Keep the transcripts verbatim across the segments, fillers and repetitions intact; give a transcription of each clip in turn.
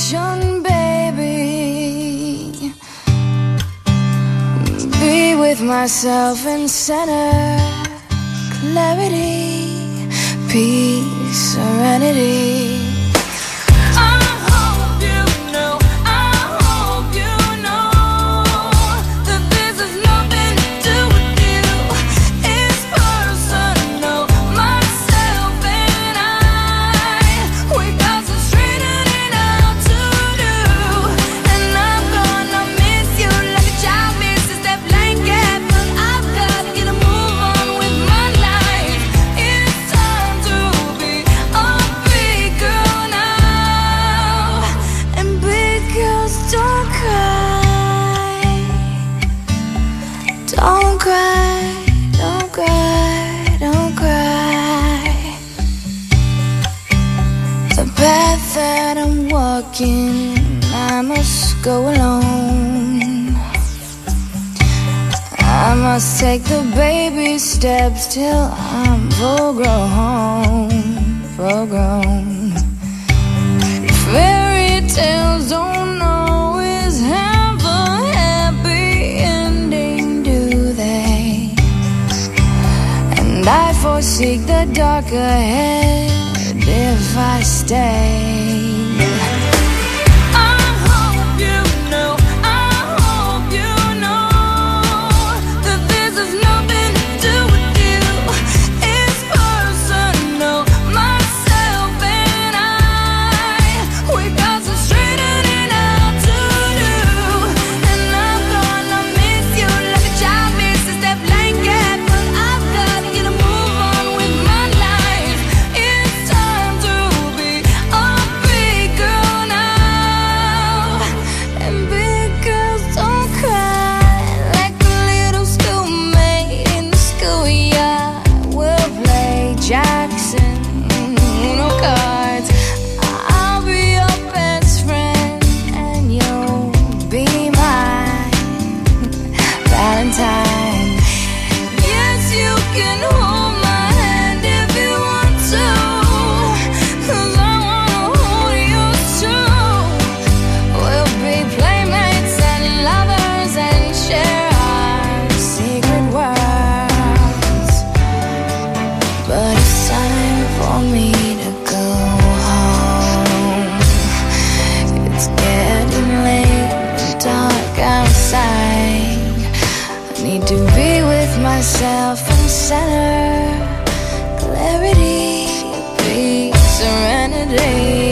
attention, baby. Be with myself in center. Clarity, peace, serenity. Don't cry, don't cry, don't cry. The path that I'm walking, I must go alone. I must take the baby steps till I'm full grown, full grown. Fairy tales don't always have a happy ending, do they? And I foresee the dark ahead if I stay. Myself in center, clarity, peace, serenity.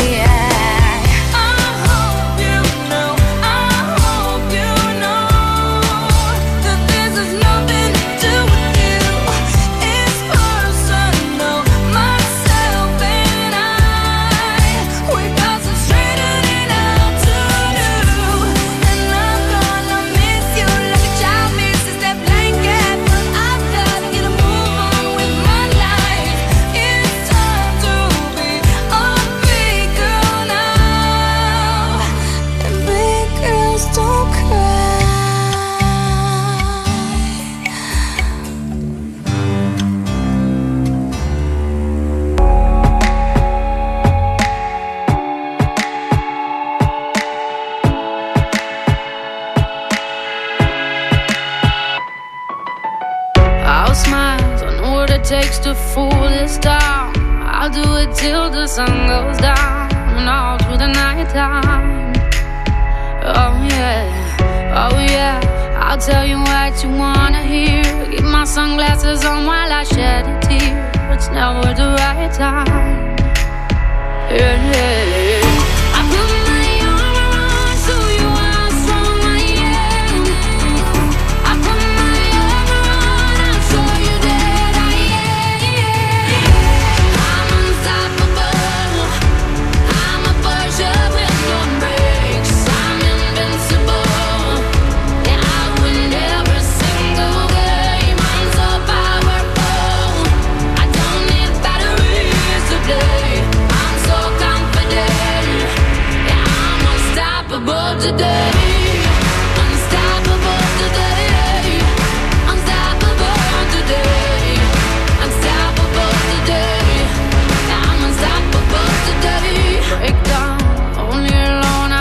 Takes to fool this town. I'll do it till the sun goes down and all through the night time. Oh yeah, oh yeah, I'll tell you what you wanna hear. Keep my sunglasses on while I shed a tear. It's never the right time. Yeah, yeah. I put my arm around so you are strong, I am. I put my arm around and show you that I am. I'm unstoppable. I'm a Porsche with no brakes. I'm invincible. Yeah, I win every single game. I'm so powerful. I don't need batteries to play. I'm so confident. Yeah, I'm unstoppable today. Unstoppable today. Unstoppable today. Unstoppable today. Yeah, I'm unstoppable today. Break down, only alone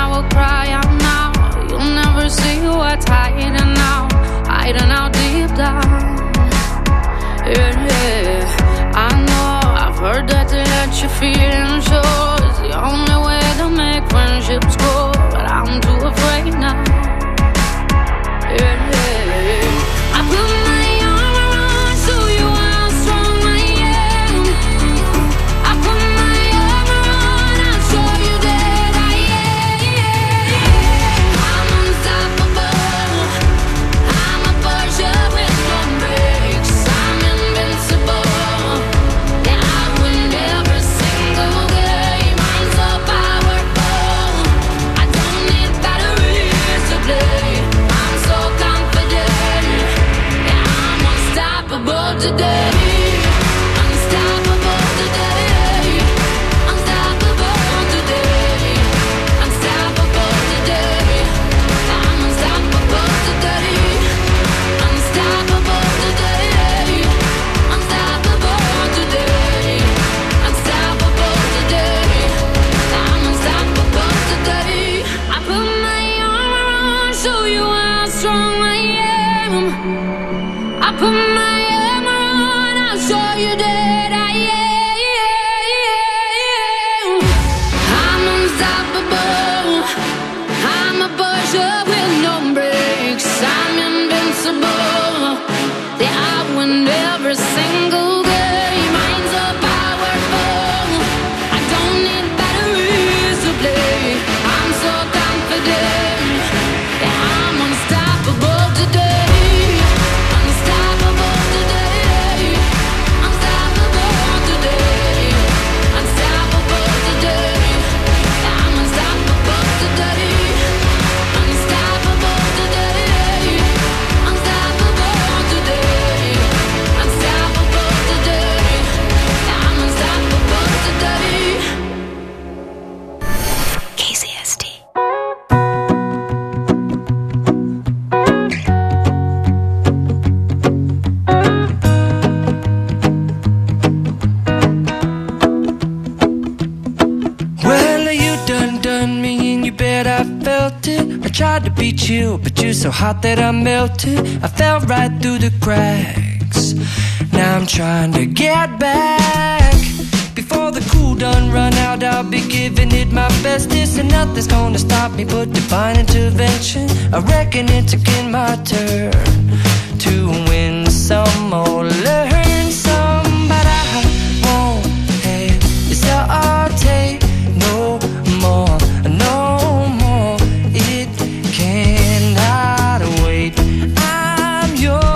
tried to be chill, but you're so hot that I melted. I fell right through the cracks. Now I'm trying to get back. Before the cool done run out, I'll be giving it my bestest, and nothing's gonna stop me but divine intervention. I reckon it's again my turn to win some or learn some, but I won't hesitate no more, no more. It cannot wait. I'm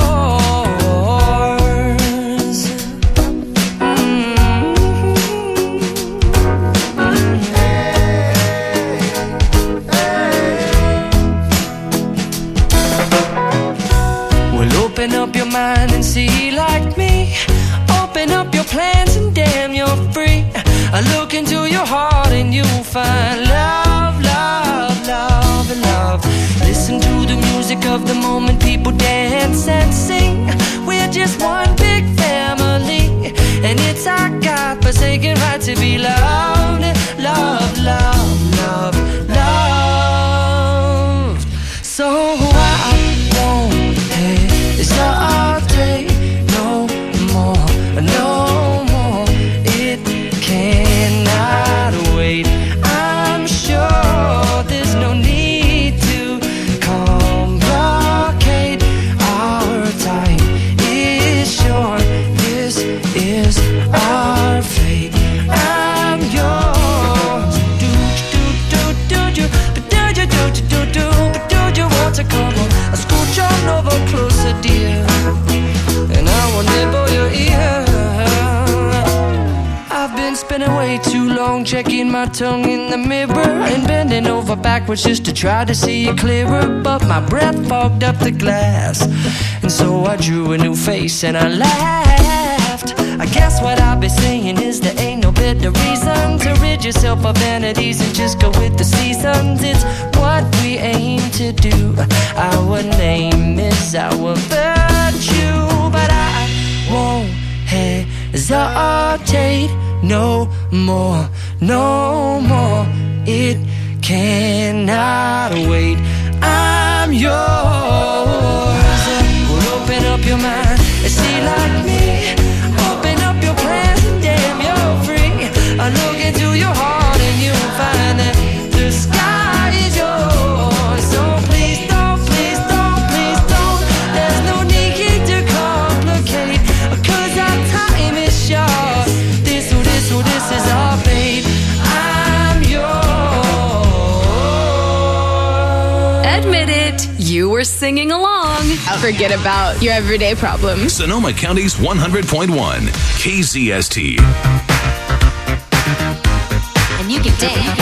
yours. Mm-hmm. Well, open up your mind and see like me. Open up your plans and damn, you're free. I look into your heart and you'll find love, love, love, and love. Listen to the music of the moment, people dance and sing. We're just one big family, and it's our God-forsaken right to be loved, love, love, love, loved. So I won't hesitate no more, no more. It cannot wait. I'm sure there's no need to complicate. Our time is short. This is our fate. I'm yours. Do do do do do, but do you do do do, but do you want to come on? I scooch on over closer, dear, and I will nibble your ear. I've been spending way too long checking my tongue in the mirror and bending over backwards just to try to see it clearer, but my breath fogged up the glass, and so I drew a new face and I laughed. I guess what I'll be saying is there ain't no better reason to rid yourself of vanities and just go with the seasons. It's what we aim to do. Our name is our virtue, but I won't hesitate no more, no more. It cannot wait. I'm yours. Well, open up your mind and see like me. Open up your plans and damn, you're free. I look into your heart and you'll find that the sky is yours. So please don't, please don't, please don't. There's no need to complicate, 'cause our time is short. This, oh, this, oh, this is our fate. I'm yours. Admit it, you were singing along. Forget about your everyday problems. Sonoma County's one hundred point one, K Z S T. And you can dance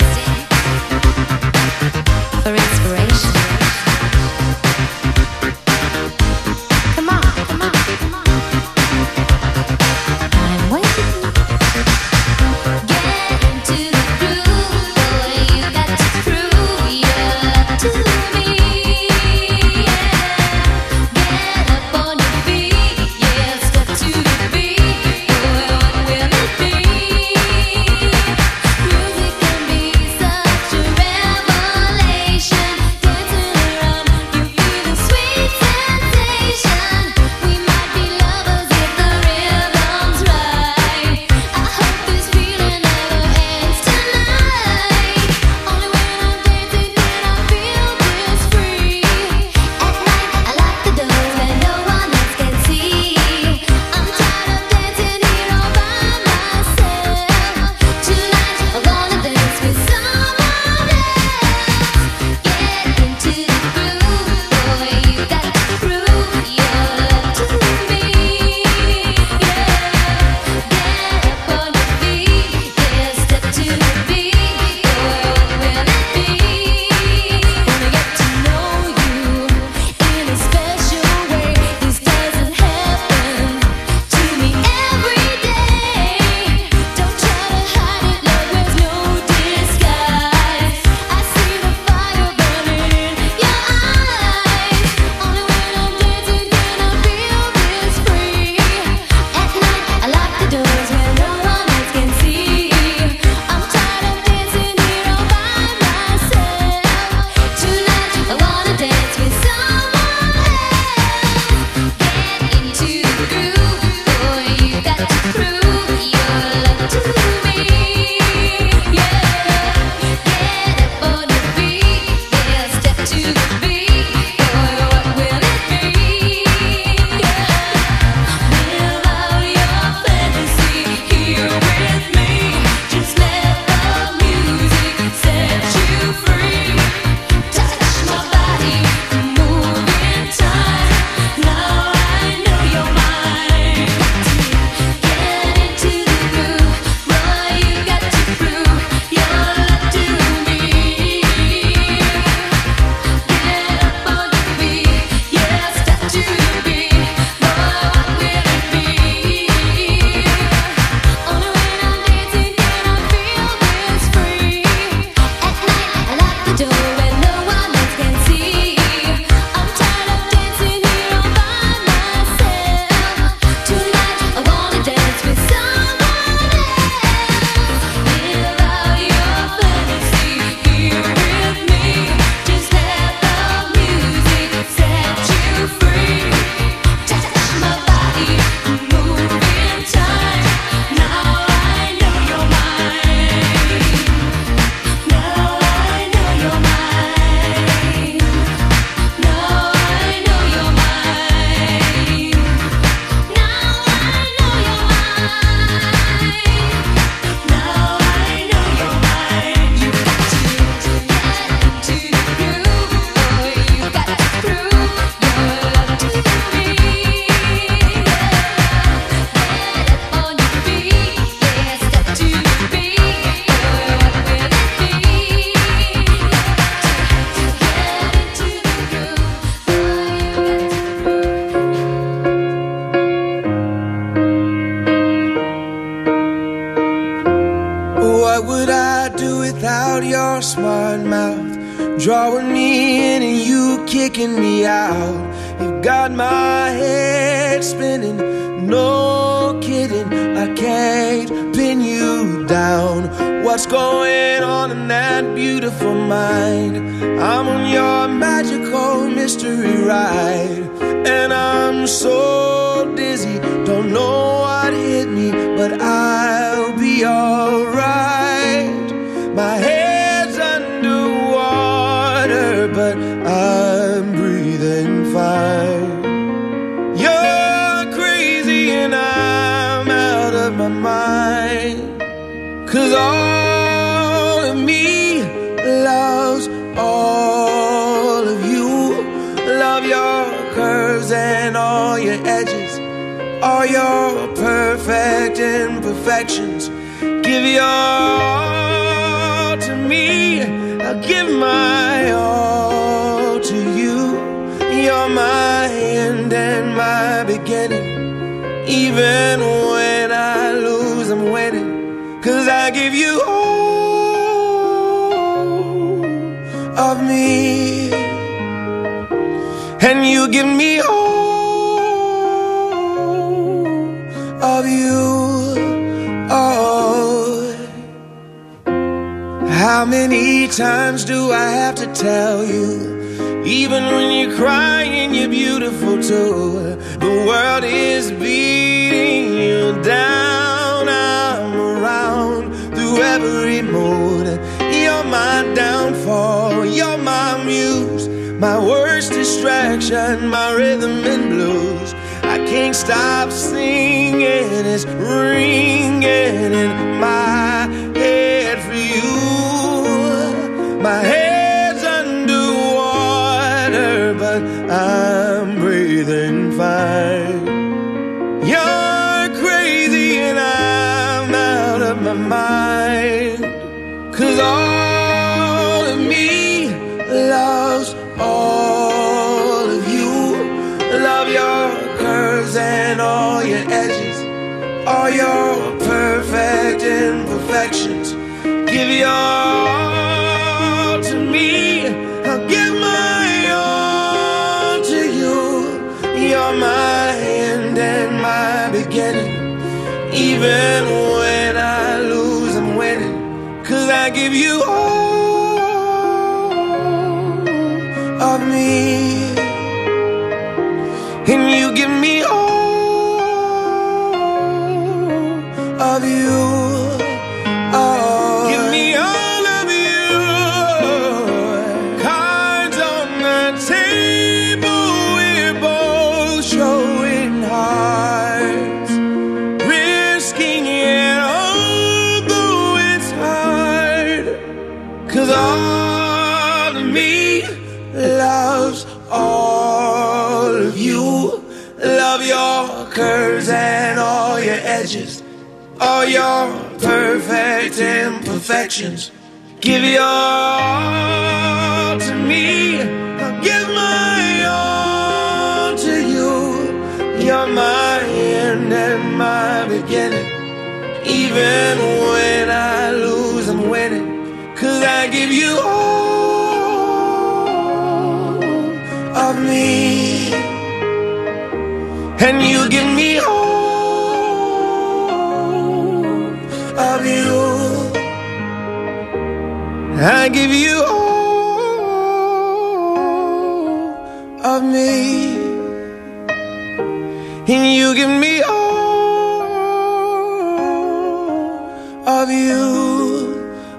for inspiration. Come on, come on, come on. I'm waiting. Get into the groove, boy. You got to prove you're to me. Get up on your feet, yeah. Step to the beat, boy. What will it be? Music can be such a revelation. smart mouth, drawing me in and you kicking me out. You've got my head spinning, no kidding, I can't pin you down. What's going on in that beautiful mind? I'm on your magical mystery ride, and I'm so dizzy, don't know what hit me, but I'll be alright. My head's underwater, but I'm breathing fine. You're crazy and I'm out of my mind, 'cause all of me loves all of you. Love your curves and all your edges, all your perfect imperfections. Give your all to me, I'll give my all to you. You're my end and my beginning. Even when I lose, I'm winning, 'cause I give you all of me, and you give me all of you. Oh, how many times do I have to tell you? Even when you're crying, you're beautiful too. The world is beating you down. I'm around through every mood. You're my downfall, you're my muse, my worst distraction, my rhythm and blues. I can't stop singing, it's ringing in my head for you. My head's underwater, but I'm breathing fine. You're crazy and I'm out of my mind, 'cause all of me loves all of you. Love your curves and all your edges, all your perfect imperfections. Give your all to me, I'll give my all to you. You're my end and my beginning. Even when I lose, I'm winning, 'cause I give you all of me, and you give me all of you. Oh, give me all of you. Cards on the table, we're both showing hearts, risking it although it's hard, 'cause all of me loves all of you. Love your curves and all your edges, all your perfect imperfections. Give your all to me, I'll give my all to you. You're my end and my beginning. Even when I lose, I'm winning, 'cause I give you all of me, and you give me all of you. I give you all of me, and you give me all of you.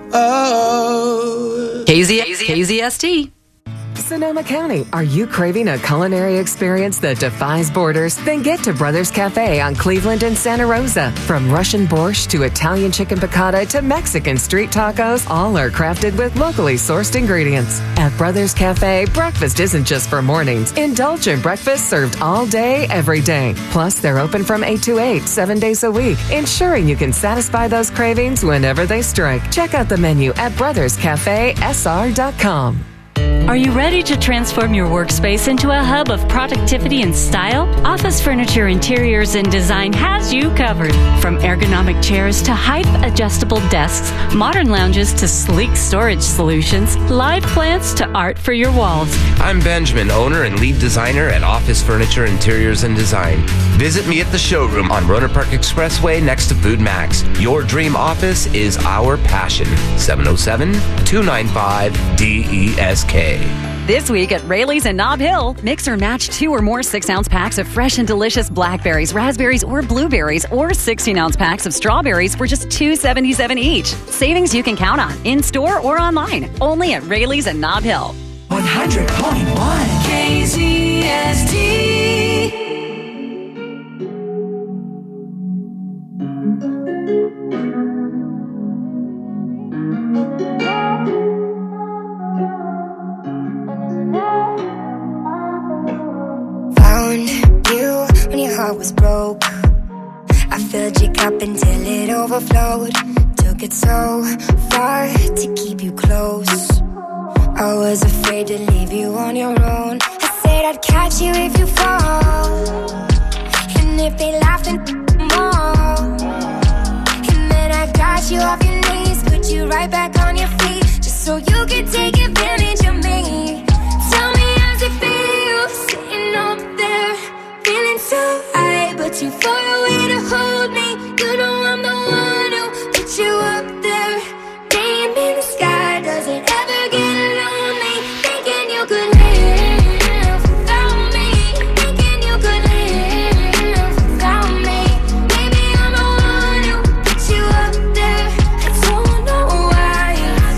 Oh, K Z K Z S T. Sonoma County, are you craving a culinary experience that defies borders? Then get to Brothers Cafe on Cleveland and Santa Rosa. From Russian borscht to Italian chicken piccata to Mexican street tacos, all are crafted with locally sourced ingredients. At Brothers Cafe, breakfast isn't just for mornings. Indulgent breakfast served all day, every day. Plus, they're open from eight to eight, seven days a week, ensuring you can satisfy those cravings whenever they strike. Check out the menu at brothers cafe s r dot com. Are you ready to transform your workspace into a hub of productivity and style? Office Furniture Interiors and Design has you covered. From ergonomic chairs to height-adjustable desks, modern lounges to sleek storage solutions, live plants to art for your walls. I'm Benjamin, owner and lead designer at Office Furniture Interiors and Design. Visit me at the showroom on Rohnert Park Expressway next to Food Max. Your dream office is our passion. seven oh seven, two nine five, D E S K. This week at Rayleigh's in Nob Hill, mix or match two or more six-ounce packs of fresh and delicious blackberries, raspberries, or blueberries, or sixteen-ounce packs of strawberries for just two dollars and seventy-seven cents each. Savings you can count on, in-store or online. Only at Rayleigh's in Nob Hill. one hundred point one K Z S T. Was broke. I filled your cup until it overflowed. Took it so far to keep you close. I was afraid to leave you on your own. I said I'd catch you if you fall, and if they laughed and more. And then I got you off your knees, put you right back on your feet, just so you could take advantage of me. Tell me how's it feel sitting up there, feeling so high, but too far away to hold me. You know I'm the one who put you up there. Name in the sky, does it ever get lonely? Thinking you could live without me, thinking you could live without me. Maybe I'm the one who put you up there. I don't know why.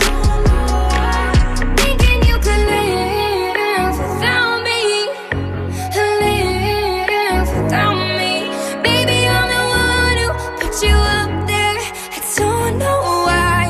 Thinking you could live without me, live without me. Baby, I'm the one who put you up there. I don't know why.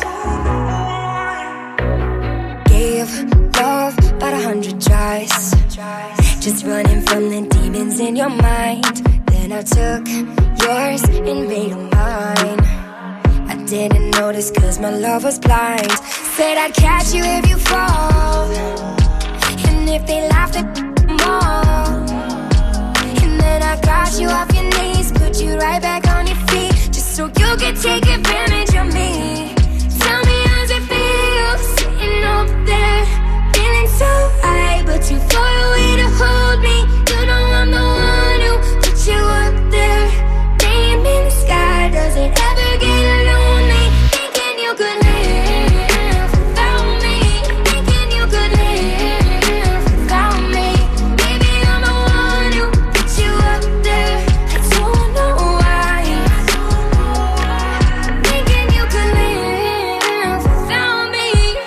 Gave love about a hundred tries, just running from the demons in your mind. Then I took yours and made them mine. I didn't notice cause my love was blind. Said I'd catch you if you fall, and if they laughed at more. And then I got you off your knees, put you right back on your feet, just so you could take advantage of me. Tell me how's it feel sitting up there, feeling so high, but too far away to hold me. You know I'm the one who put you up there. Name in the sky, does it ever get lonely? Thinking you could live without me, thinking you could live without me. Baby, I'm the one who put you up there. I don't know why. Thinking you could live without me,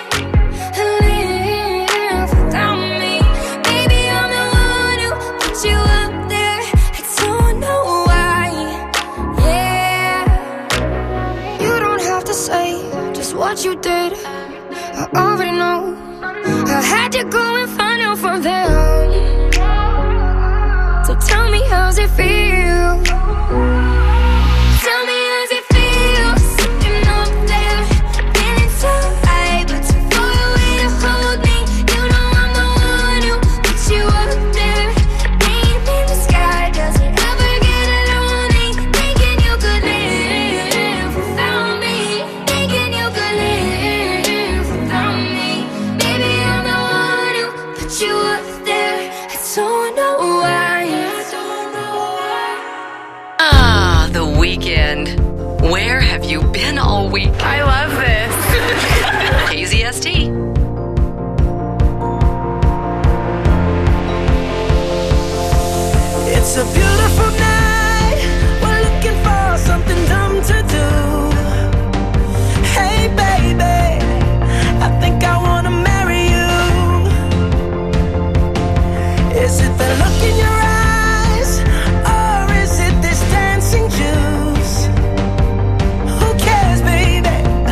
live without me. Baby, I'm the one who put you up there. I don't know why. Yeah, you don't have to say just what you did. I already know. I had to go and find out from them. So tell me how's it feel? Tell me how's it feel sitting up there, feeling so high, but too far away to hold me. You know I'm the one who put you up there. Name in the sky, does it ever get lonely? Thinking you could live without me, thinking you could live without me. Baby, I'm the one who put you up there. I don't know why. Ah, the weekend. Where have you been all week? I love this. K Z S T. It's a beautiful night. We're looking for something dumb to do. Hey, baby, I think I wanna marry you. Is it the look in your eyes, or is it this dancing juice? Who cares, baby?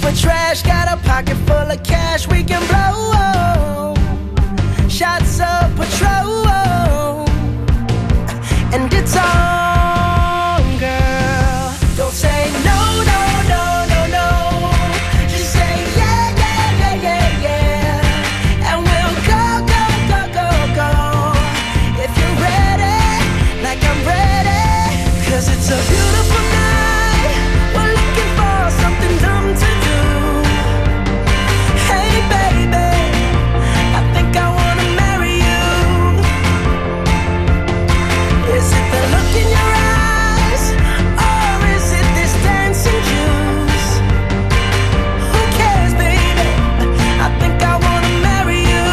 for trash, got a pocket full of cash we can blow. Shots of Patrol, and it's on, girl. Don't say no, no, no, no, no. Just say yeah, yeah, yeah, yeah, yeah. And we'll go, go, go, go, go. If you're ready, like I'm ready. Cause it's a beautiful night. We're looking for something dumb to do. Hey baby, I think I wanna marry you. Is it the look in your eyes, or is it this dancing juice? Who cares, baby? I think I wanna marry you.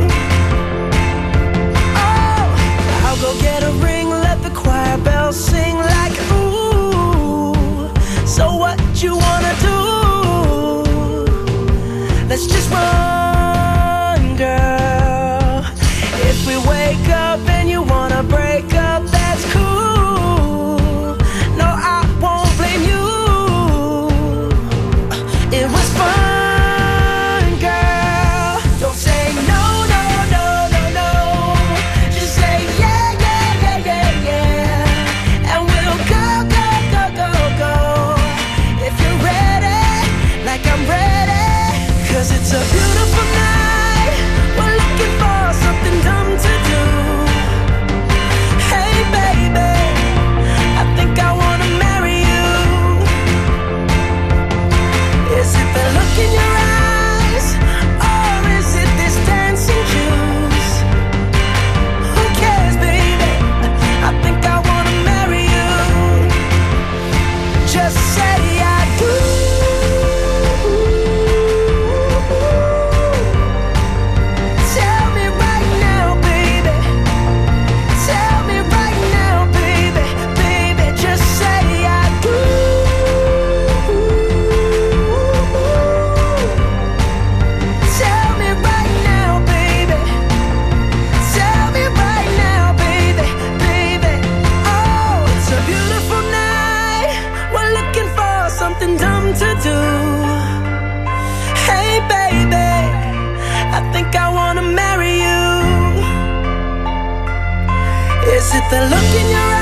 Oh, I'll go get a ring, let the choir bells sing like ooh. So what you wanna do? Let's just run, girl. If we wake up and you wanna break up, that's cool. No, I won't blame you. It was fun, girl. Don't say no, no, no, no, no. Just say yeah, yeah, yeah, yeah, yeah. And we'll go, go, go, go, go. If you're ready, like I'm ready. Cause it's a beautiful night. We're looking for something dumb to do. Hey baby, I think I wanna marry you. Is it the look in your eyes, or is it this dancing juice? Who cares, baby? I think I wanna marry you. Just say I do. Tell me right now, baby. Tell me right now, baby. Baby, just say I do. Tell me right now, baby. Tell me right now, baby. Baby, oh, it's a beautiful night. We're looking for something dumb to do. Hey baby, I think I wanna marry you. Is it the look in your